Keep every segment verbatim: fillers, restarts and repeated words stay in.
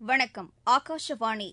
வணக்கம். ஆகாஷவாணி.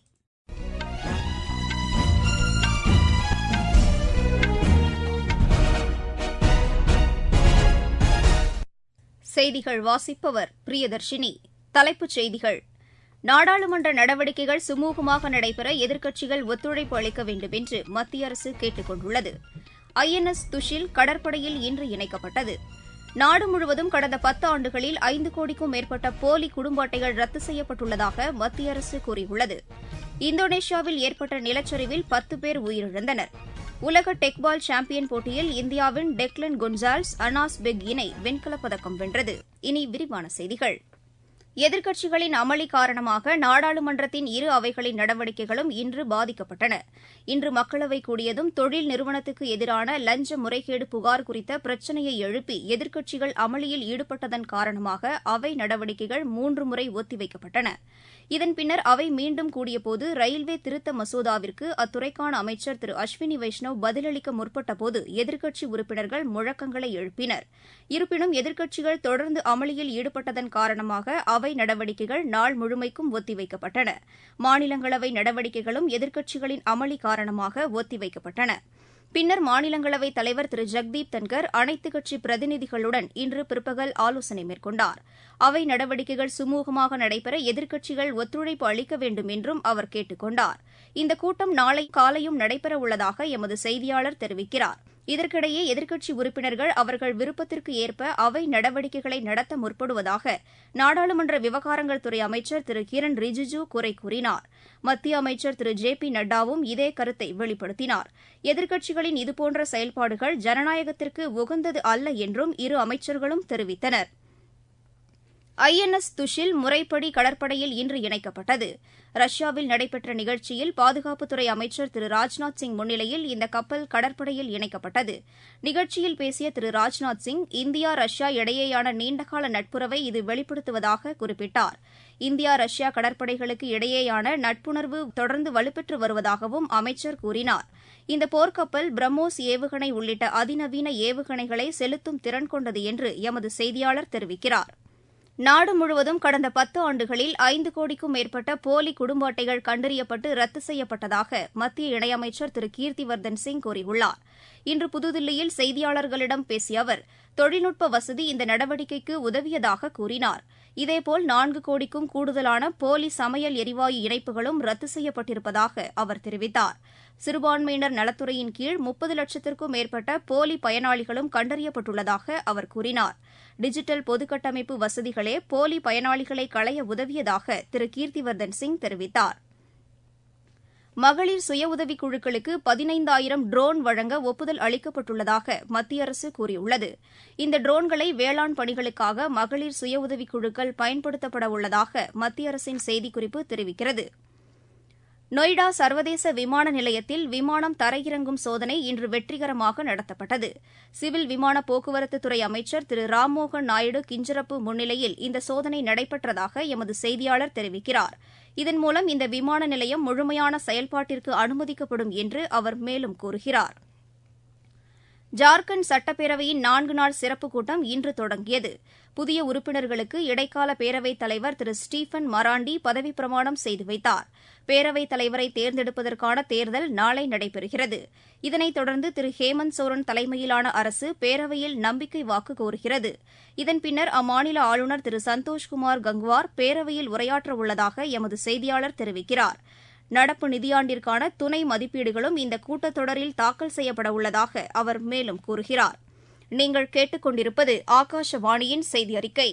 செய்திகள் வாசிப்பவர் பிரியதர்ஷினி. தலைப்புச் செய்திகள்: நாடாளுமன்ற நடவடிக்கைகள் சுமூகமாக நடைபெற எதிர்க்கட்சிகள் ஒத்துழைப்பு அளிக்க வேண்டும் என்று மத்திய அரசு கேட்டுக் கொண்டுள்ளது. ஐ என் எஸ் துஷில் கடற்படையில் இன்று இணைக்கப்பட்டது. நாடு முழுவதும் கடந்த பத்து ஆண்டுகளில் ஐந்து கோடிக்கும் மேற்பட்ட போலி குடும்ப அட்டைகள் ரத்து செய்யப்பட்டுள்ளதாக மத்திய அரசு கூறியுள்ளது. இந்தோனேஷியாவில் ஏற்பட்ட நிலச்சரிவில் பத்து பேர் உயிரிழந்தனர். உலக டெக்பால் சாம்பியன் போட்டியில் இந்தியாவின் டெக்லன் கொன்சால்ஸ் அனாஸ் பெக் இணை வெண்கலப் பதக்கம் வென்றது. இனி விரிவான செய்திகள். எதிர்க்கட்சிகளின் அமளி காரணமாக நாடாளுமன்றத்தின் இரு அவைகளின் நடவடிக்கைகளும் இன்று பாதிக்கப்பட்டன. இன்று மக்களவை கூடியதும் தொழில் நிறுவனத்துக்கு எதிரான லஞ்ச முறைகேடு புகார் குறித்த பிரச்சினையை எழுப்பி எதிர்க்கட்சிகள் அமளியில் ஈடுபட்டதன் காரணமாக அவை நடவடிக்கைகள் மூன்று முறை ஒத்திவைக்கப்பட்டன. இதன் பின்னர் அவை மீண்டும் கூடியபோது ரயில்வே திருத்த மசோதாவிற்கு அத்துறைக்கான அமைச்சர் திரு அஸ்வினி வைஷ்ணவ் பதிலளிக்க முற்பட்டபோது எதிர்க்கட்சி உறுப்பினர்கள் முழக்கங்களை எழுப்பினர். இருப்பினும் எதிர்க்கட்சிகள் தொடர்ந்து அமளியில் ஈடுபட்டதன் காரணமாக அவை நடவடிக்கைகள் நாள் முழுமைக்கும் ஒத்திவைக்கப்பட்டன. மாநிலங்களவை நடவடிக்கைகளும் எதிர்க்கட்சிகளின் அமளி காரணமாக ஒத்திவைக்கப்பட்டன. பின்னர் மாநிலங்களவைத் தலைவர் திரு ஜெக்தீப் தன்கர் அனைத்துக் கட்சி பிரதிநிதிகளுடன் இன்று பிற்பகல் ஆலோசனை மேற்கொண்டார். அவை நடவடிக்கைகள் சுமூகமாக நடைபெற எதிர்க்கட்சிகள் ஒத்துழைப்பு அளிக்க வேண்டும் என்றும் அவர் கேட்டுக் கொண்டார். இந்த கூட்டம் நாளை காலையும் நடைபெறவுள்ளதாக எமது செய்தியாளர் தெரிவிக்கிறார். இதற்கிடையே எதிர்க்கட்சி உறுப்பினர்கள் அவர்கள் விருப்பத்திற்கு ஏற்ப அவை நடவடிக்கைகளை நடத்த முற்படுவதாக நாடாளுமன்ற விவகாரங்கள் துறை அமைச்சர் திரு கிரண் ரிஜிஜூ குறை கூறினார். மத்திய அமைச்சர் திரு ஜே பி நட்டாவும் இதே கருத்தை வெளிப்படுத்தினார். எதிர்க்கட்சிகளின் இதுபோன்ற செயல்பாடுகள் ஜனநாயகத்திற்கு உகந்தது அல்ல என்றும் இரு அமைச்சர்களும் தெரிவித்தனர். ஐ என் எஸ் துஷில் முறைப்படி கடற்படையில் இன்று இணைக்கப்பட்டது. ரஷ்யாவில் நடைபெற்ற நிகழ்ச்சியில் பாதுகாப்புத்துறை அமைச்சர் திரு ராஜ்நாத் சிங் முன்னிலையில் இந்த கப்பல் கடற்படையில் இணைக்கப்பட்டது. நிகழ்ச்சியில் பேசிய திரு ராஜ்நாத் சிங், இந்தியா ரஷ்யா இடையேயான நீண்டகால நட்புறவை இது வெளிப்படுத்துவதாக குறிப்பிட்டார். இந்தியா ரஷ்யா கடற்படைகளுக்கு இடையேயான நட்புணர்வு தொடர்ந்து வலுப்பெற்று வருவதாகவும் அமைச்சர் கூறினார். இந்த போர்க்கப்பல் பிரம்மோஸ் ஏவுகணை உள்ளிட்ட அதிநவீன ஏவுகணைகளை செலுத்தும் திறன் கொண்டது என்று எமது செய்தியாளர் தெரிவிக்கிறார். நாடு முழுவதும் கடந்த பத்து ஆண்டுகளில் ஐந்து கோடிக்கும் மேற்பட்ட போலி குடும்ப அட்டைகள் கண்டறியப்பட்டு ரத்து செய்யப்பட்டதாக மத்திய இணையமைச்சர் திரு கீர்த்திவர்தன் சிங் கூறியுள்ளார். இன்று புதுதில்லியில் செய்தியாளர்களிடம் பேசிய அவர், தொழில்நுட்ப வசதி இந்த நடவடிக்கைக்கு உதவியதாக கூறினார். இதேபோல் நான்கு கோடிக்கும் கூடுதலான போலி சமையல் எரிவாயு இணைப்புகளும் ரத்து செய்யப்பட்டிருப்பதாக அவர் தெரிவித்தார். சிறுபான்மையினர் நலத்துறையின் கீழ் முப்பது லட்சத்திற்கும் மேற்பட்ட போலி பயனாளிகளும் கண்டறியப்பட்டுள்ளதாக அவர் கூறினார். டிஜிட்டல் பொதுக்கட்டமைப்பு வசதிகளே போலி பயனாளிகளை களைய உதவியதாக திரு கீர்த்திவர்தன் சிங் தெரிவித்தார். மகளிர் சுய உதவிக் குழுக்களுக்கு பதினைந்தாயிரம் ட்ரோன் வழங்க ஒப்புதல் அளிக்கப்பட்டுள்ளதாக மத்திய அரசு கூறியுள்ளது. இந்த ட்ரோன்களை வேளாண் பணிகளுக்காக மகளிர் சுய உதவிக் குழுக்கள் பயன்படுத்தப்பட உள்ளதாக மத்திய அரசின் செய்திக்குறிப்பு தெரிவிக்கிறது. நொய்டா சர்வதேச விமான நிலையத்தில் விமானம் தரையிறங்கும் சோதனை இன்று வெற்றிகரமாக நடத்தப்பட்டது. சிவில் விமான போக்குவரத்துத்துறை அமைச்சர் திரு ராம்மோகன் நாயுடு கிஞ்சரப்பு முன்னிலையில் இந்த சோதனை நடைபெற்றதாக எமது செய்தியாளர் தெரிவிக்கிறார். இதன் மூலம் இந்த விமான நிலையம் முழுமையான செயல்பாட்டிற்கு அனுமதிக்கப்படும் என்று அவர் மேலும் கூறுகிறார். ஜார்க்கண்ட் சட்டப்பேரவையின் நான்கு நாள் சிறப்புக் கூட்டம் இன்று தொடங்கியது. புதிய உறுப்பினர்களுக்கு இடைக்கால பேரவைத் தலைவர் திரு ஸ்டீபன் மராண்டி பதவிப் பிரமாணம் செய்து வைத்தார். பேரவைத் தலைவரை தேர்ந்தெடுப்பதற்கான தேர்தல் நாளை நடைபெறுகிறது. இதனைத் தொடர்ந்து திரு ஹேமந்த் சோரன் தலைமையிலான அரசு பேரவையில் நம்பிக்கை வாக்கு கோருகிறது. இதன் பின்னர் அம்மாநில ஆளுநர் திரு சந்தோஷ்குமார் கங்குவார் பேரவையில் உரையாற்றவுள்ளதாக எமது செய்தியாளர் தெரிவிக்கிறார். நடப்பு நிதியாண்டிற்கான துணை மதிப்பீடுகளும் இந்த கூட்டத்தொடரில் தாக்கல் செய்யப்பட உள்ளதாக அவர் மேலும் கூறுகிறார். நீங்கள் கேட்டுக் கொண்டிருப்பது ஆகாஷவாணியின் செய்தி அறிக்கை.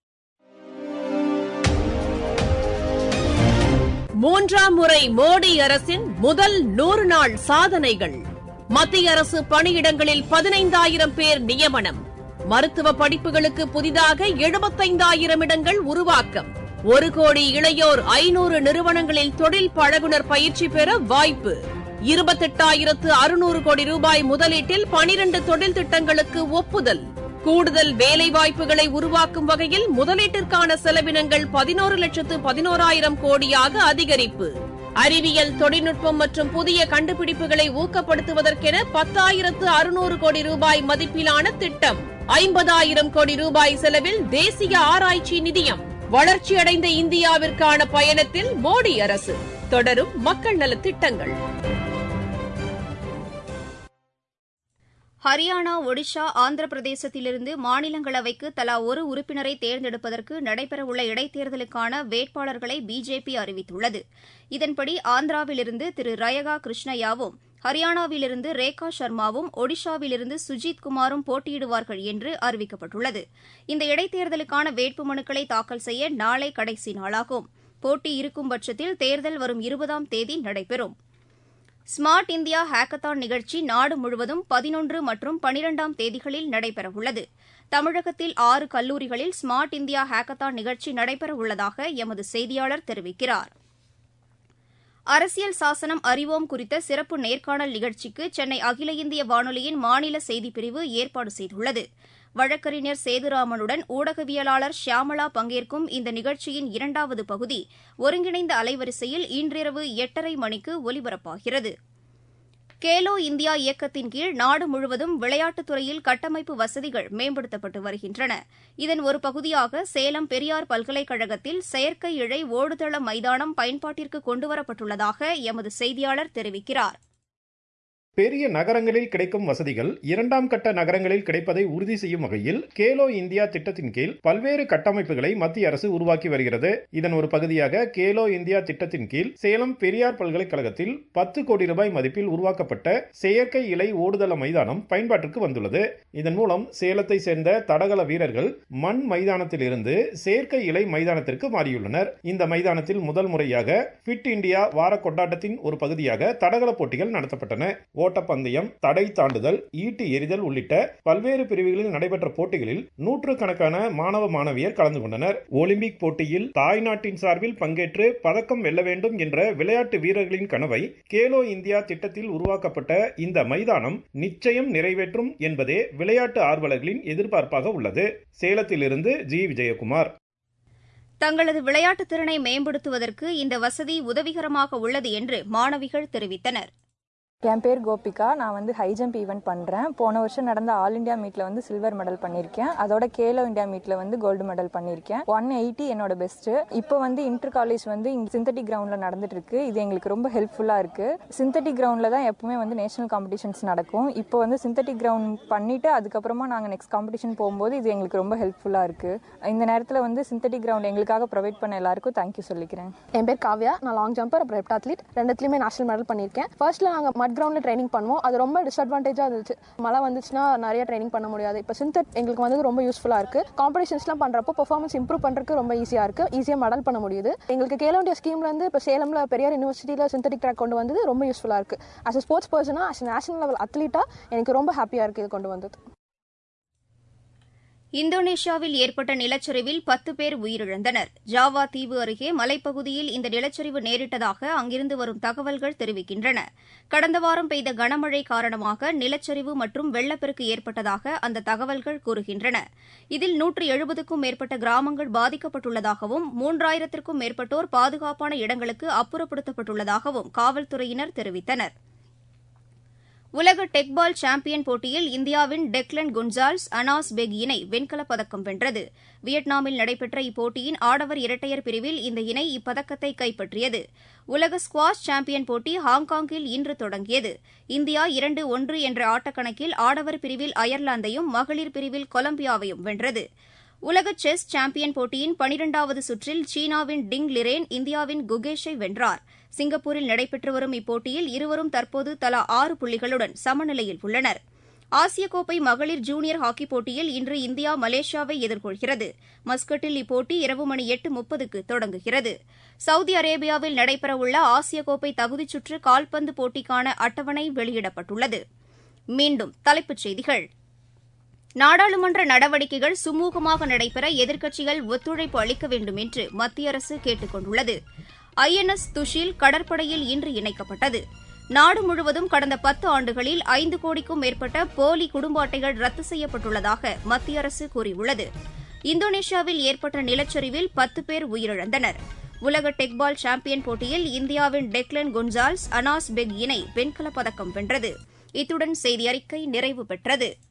மூன்றாம் முறை மோடி அரசின் முதல் நூறு நாள் சாதனைகள். மத்திய அரசு பணியிடங்களில் பதினைந்தாயிரம் பேர் நியமனம். மருத்துவ படிப்புகளுக்கு புதிதாக எழுபத்தைந்தாயிரம் இடங்கள் உருவாக்கம். ஒரு கோடி இளையோர் ஐநூறு நிறுவனங்களில் தொழில் பழகுனர் பயிற்சி பெற வாய்ப்பு. இருபத்தெட்டாயிரத்து அறுநூறு கோடி ரூபாய் முதலீட்டில் பனிரண்டு தொழில் திட்டங்களுக்கு ஒப்புதல். கூடுதல் வேலைவாய்ப்புகளை உருவாக்கும் வகையில் முதலீட்டிற்கான செலவினங்கள் பதினோரு லட்சத்து பதினோராயிரம் கோடியாக அதிகரிப்பு. அறிவியல் தொழில்நுட்பம் மற்றும் புதிய கண்டுபிடிப்புகளை ஊக்கப்படுத்துவதற்கென பத்தாயிரத்து அறுநூறு கோடி ரூபாய் மதிப்பிலான திட்டம். ஐம்பதாயிரம் கோடி ரூபாய் செலவில் தேசிய ஆராய்ச்சி நிதியம். வளர்ச்சியடைந்த இந்தியாவிற்கான பயணத்தில் மோடி அரசு தொடரும் மக்கள் நலத் திட்டங்கள். ஹரியானா, ஒடிஷா, ஆந்திர பிரதேசத்திலிருந்து மாநிலங்களவைக்கு தலா ஒரு உறுப்பினரை தேர்ந்தெடுப்பதற்கு நடைபெறவுள்ள இடைத்தேர்தலுக்கான வேட்பாளர்களை பிஜேபி அறிவித்துள்ளது. இதன்படி ஆந்திராவிலிருந்து திரு ரயகா கிருஷ்ணய்யாவும், ஹரியானாவிலிருந்து ரேகா சர்மாவும், ஒடிஷாவிலிருந்து சுஜித் குமாரும் போட்டியிடுவார்கள் என்று அறிவிக்கப்பட்டுள்ளது. இந்த இடைத்தேர்தலுக்கான வேட்புமனுக்களை தாக்கல் செய்ய நாளை கடைசி நாளாகும். போட்டி இருக்கும் பட்சத்தில் தேர்தல் வரும் இருபதாம் தேதி நடைபெறும். ஸ்மார்ட் இந்தியா ஹேக்கத்தான் நிகழ்ச்சி நாடு முழுவதும் பதினொன்று மற்றும் பனிரெண்டாம் தேதிகளில் நடைபெறவுள்ளது. தமிழகத்தில் ஆறு கல்லூரிகளில் ஸ்மார்ட் இந்தியா ஹேக்கத்தான் நிகழ்ச்சி நடைபெறவுள்ளதாக எமது செய்தியாளர் தெரிவிக்கிறார். அரசியல் சாசனம் அறிவோம் குறித்த சிறப்பு நேர்காணல் நிகழ்ச்சிக்கு சென்னை அகில இந்திய வானொலியின் மாநில செய்திப்பிரிவு ஏற்பாடு செய்துள்ளது. வழக்கறிஞர் சேதுராமனுடன் ஊடகவியலாளர் ஷியாமளா பங்கேற்கும் இந்த நிகழ்ச்சியின் இரண்டாவது பகுதி ஒருங்கிணைந்த அலைவரிசையில் இன்றிரவு எட்டரை மணிக்கு ஒலிபரப்பாகிறது. கேலோ இந்தியா இயக்கத்தின் கீழ் நாடு முழுவதும் விளையாட்டுத் துறையில் கட்டமைப்பு வசதிகள் மேம்படுத்தப்பட்டு வருகின்றன. இதன் ஒரு பகுதியாக சேலம் பெரியார் பல்கலைக்கழகத்தில் செயற்கை இழை ஓடுதள மைதானம் பயன்பாட்டிற்கு கொண்டுவரப்பட்டுள்ளதாக எமது செய்தியாளர் தெரிவிக்கிறார். பெரிய நகரங்களில் கிடைக்கும் வசதிகள் இரண்டாம் கட்ட நகரங்களில் கிடைப்பதை உறுதி செய்யும் வகையில் கேலோ இந்தியா திட்டத்தின் கீழ் பல்வேறு கட்டமைப்புகளை மத்திய அரசு உருவாக்கி வருகிறது. இதன் ஒரு பகுதியாக கேலோ இந்தியா திட்டத்தின் கீழ் சேலம் பெரியார் பல்கலைக்கழகத்தில் பத்து கோடி ரூபாய் மதிப்பில் உருவாக்கப்பட்ட செயற்கை இலை ஓடுதள மைதானம் பயன்பாட்டிற்கு வந்துள்ளது. இதன் மூலம் சேலத்தை சேர்ந்த தடகள வீரர்கள் மண் மைதானத்தில் இருந்து செயற்கை இலை மைதானத்திற்கு மாறியுள்ளனர். இந்த மைதானத்தில் முதல் முறையாக ஃபிட் இந்தியா வார கொண்டாட்டத்தின் ஒரு பகுதியாக தடகள போட்டிகள் நடத்தப்பட்டன. ஓட்டப்பந்தயம், தடை தாண்டுதல், ஈட்டி எறிதல் உள்ளிட்ட பல்வேறு பிரிவுகளில் நடைபெற்ற போட்டிகளில் நூற்றுக்கணக்கான மாணவ மாணவியர் கலந்து கொண்டனர். ஒலிம்பிக் போட்டியில் தாய்நாட்டின் சார்பில் பங்கேற்று பதக்கம் வெல்ல வேண்டும் என்ற விளையாட்டு வீரர்களின் கனவை கேலோ இந்தியா திட்டத்தில் உருவாக்கப்பட்ட இந்த மைதானம் நிச்சயம் நிறைவேற்றும் என்பதே விளையாட்டு ஆர்வலர்களின் எதிர்பார்ப்பாக உள்ளது. சேலத்திலிருந்து ஜி விஜயகுமார். தங்களது விளையாட்டுத் திறனை மேம்படுத்துவதற்கு இந்த வசதி உதவிகரமாக உள்ளது என்று மாணவிகள் தெரிவித்தனர். என் பேர் கோபிகா. நான் வந்து ஹை ஜம்ப் ஈவெண்ட் பண்ணுறேன். போன வருஷம் நடந்த ஆல் இண்டியா மீட்டில் வந்து சில்வர் மெடல் பண்ணியிருக்கேன். அதோட கேலோ இண்டியா மீட்டில் வந்து கோல்டு மெடல் பண்ணியிருக்கேன். ஒன் எயிட்டி என்னோட பெஸ்ட்டு. இப்போ வந்து இன்டர் காலேஜ் வந்து இங்கே சிந்தட்டிக் கிரவுண்டில் நடந்துட்டு இருக்கு. இது எங்களுக்கு ரொம்ப ஹெல்ப்ஃபுல்லாக இருக்குது. சிந்தட்டிக் கிரவுண்டில் தான் எப்பவுமே வந்து நேஷனல் காம்படிஷன்ஸ் நடக்கும். இப்போ வந்து சிந்தட்டிக் கிரவுண்ட் பண்ணிவிட்டு அதுக்கப்புறமா நாங்கள் நெக்ஸ்ட் காம்படிஷன் போகும்போது இது எங்களுக்கு ரொம்ப ஹெல்ப்ஃபுல்லாக இருக்குது. இந்த நேரத்தில் வந்து சிந்தட்டிக் கிரவுண்ட் எங்களுக்காக ப்ரொவைட் பண்ண எல்லாருக்கும் தேங்க்யூ சொல்லிக்கிறேன். என் பேர் காவ்யா. நான் லாங் ஜம்பர் அப்புறம் ஹெப்ட் அத்லீட் ரெண்டுத்துலையுமே நேஷனல் மெடல் பண்ணியிருக்கேன். ஃபர்ஸ்ட்டில் நாங்கள் மட் கிரவுண்டில் ட்ரைனிங் பண்ணுவோம். அது ரொம்ப டிஸ்அட்வான்டேஜாக இருந்துச்சு. மழை வந்துச்சுன்னா நிறைய ட்ரைனிங் பண்ண முடியாது. இப்போ சிந்தட் எங்களுக்கு வந்து ரொம்ப யூஸ்ஃபுல்லாக இருக்குது. காம்படிஷன்ஸ்லாம் பண்ணுறப்போ பெர்ஃபார்மன்ஸ் இம்ப்ரூவ் பண்ணுறதுக்கு ரொம்ப ஈஸியாக இருக்குது. ஈஸியாக மெடல் பண்ண முடியுது. எங்களுக்கு கேலோ இண்டியா ஸ்கீம்லேருந்து இப்போ சேலமில் பெரியார் யூனிவர்சிட்டியில் சிந்தட்டிக் ட்ராக் கொண்டு வந்தது ரொம்ப யூஸ்ஃபுல்லாக இருக்குது. As a sports person, as national level அத்லீட்டாக எனக்கு ரொம்ப ஹாப்பியாக இருக்குது இது கொண்டு வந்தது. இந்தோனேஷியாவில் ஏற்பட்ட நிலச்சரிவில் பத்து பேர் உயிரிழந்தனர். ஜாவா தீவு அருகே மலைப்பகுதியில் இந்த நிலச்சரிவு நேரிட்டதாக அங்கிருந்து வரும் தகவல்கள் தெரிவிக்கின்றன. கடந்த வாரம் பெய்த கனமழை காரணமாக நிலச்சரிவு மற்றும் வெள்ளப்பெருக்கு ஏற்பட்டதாக அந்த தகவல்கள் கூறுகின்றன. இதில் நூற்று எழுபதுக்கும் மேற்பட்ட கிராமங்கள் பாதிக்கப்பட்டுள்ளதாகவும் மூன்றாயிரத்திற்கும் மேற்பட்டோர் பாதுகாப்பான இடங்களுக்கு அப்புறப்படுத்தப்பட்டுள்ளதாகவும் காவல்துறையினர் தெரிவித்தனர். உலக டெக்பால் சாம்பியன் போட்டியில் இந்தியாவின் டெக்லன் குன்சால்ஸ், அனாஸ் பெக் இணை வெண்கலப் பதக்கம் வென்றது. வியட்நாமில் நடைபெற்ற இப்போட்டியின் ஆடவர் இரட்டையர் பிரிவில் இந்த இணை இப்பதக்கத்தை கைப்பற்றியது. உலக ஸ்குவாஷ் சாம்பியன் போட்டி ஹாங்காங்கில் இன்று தொடங்கியது. இந்தியா இரண்டு ஒன்று என்ற ஆட்டக்கணக்கில் ஆடவர் பிரிவில் அயர்லாந்தையும் மகளிர் பிரிவில் கொலம்பியாவையும் வென்றது. உலக செஸ் சாம்பியன் போட்டியின் பனிரெண்டாவது சுற்றில் சீனாவின் டிங் லிரேன் இந்தியாவின் குகேஷை வென்றார். சிங்கப்பூரில் நடைபெற்று வரும் இப்போட்டியில் இருவரும் தற்போது தலா ஆறு புள்ளிகளுடன் சமநிலையில் உள்ளனர். ஆசிய கோப்பை மகளிர் ஜூனியர் ஹாக்கிப் போட்டியில் இன்று இந்தியா மலேசியாவை எதிர்கொள்கிறது. மஸ்கட்டில் இப்போட்டி இரவு மணி எட்டு முப்பதுக்கு தொடங்குகிறது. சவுதி அரேபியாவில் நடைபெறவுள்ள ஆசிய கோப்பை தகுதிச்சுற்று கால்பந்து போட்டிக்கான அட்டவணை வெளியிடப்பட்டுள்ளது. மீண்டும் தலைப்புச் செய்திகள். நாடாளுமன்ற நடவடிக்கைகள் சுமூகமாக நடைபெற எதிர்க்கட்சிகள் ஒத்துழைப்பு அளிக்க வேண்டும் என்று மத்திய அரசு கேட்டுக் கொண்டுள்ளது. ஐ என் எஸ் துஷில் கடற்படையில் இன்று இணைக்கப்பட்டது. நாடு முழுவதும் கடந்த பத்து ஆண்டுகளில் ஐந்து கோடிக்கும் மேற்பட்ட போலி குடும்ப அட்டைகள் ரத்து செய்யப்பட்டுள்ளதாக மத்திய அரசு கூறியுள்ளது. இந்தோனேஷியாவில் ஏற்பட்ட நிலச்சரிவில் பத்து பேர் உயிரிழந்தனர். உலக டெக்பால் சாம்பியன் போட்டியில் இந்தியாவின் டெக்லன் குன்சால்ஸ், அனாஸ் பெக் இணை வெண்கலப் பதக்கம் வென்றது. இத்துடன் செய்தி அறிக்கை நிறைவு பெற்றது.